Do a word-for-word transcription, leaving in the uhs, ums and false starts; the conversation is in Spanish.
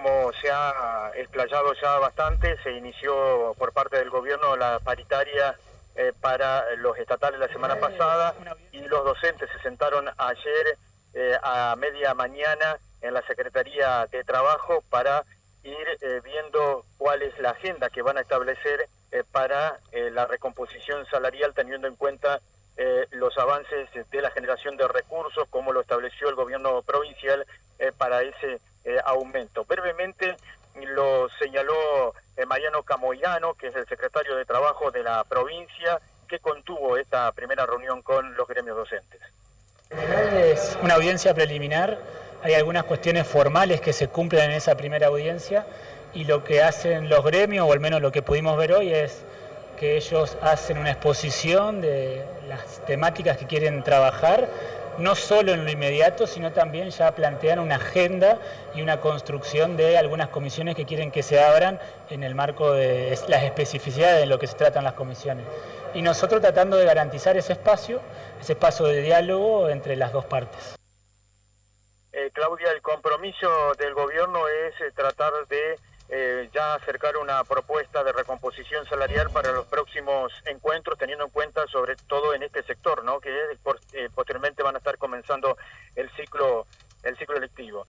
como se ha explayado ya bastante, se inició por parte del gobierno la paritaria eh, para los estatales la semana pasada y los docentes se sentaron ayer eh, a media mañana en la Secretaría de Trabajo para ir eh, viendo cuál es la agenda que van a establecer eh, para eh, la recomposición salarial, teniendo en cuenta eh, los avances de la generación de recursos, como lo estableció el gobierno provincial eh, para ese eh, aumento. Brevemente lo señaló eh, Mariano Camoirano, que es el secretario de Trabajo de la provincia, que contuvo esta primera reunión con los gremios docentes. Es una audiencia preliminar, hay algunas cuestiones formales que se cumplen en esa primera audiencia y lo que hacen los gremios, o al menos lo que pudimos ver hoy, es que ellos hacen una exposición de las temáticas que quieren trabajar, no solo en lo inmediato, sino también ya plantean una agenda y una construcción de algunas comisiones que quieren que se abran en el marco de las especificidades de lo que se tratan las comisiones. Y nosotros tratando de garantizar ese espacio, ese espacio de diálogo entre las dos partes. Eh, Claudia, el compromiso del gobierno es eh, tratar de eh, ya acercar una propuesta de recomposición salarial para los próximos encuentros, teniendo en cuenta sobre todo en este sector, ¿no? Que por, eh, posteriormente van a estar comenzando el ciclo, el ciclo electivo.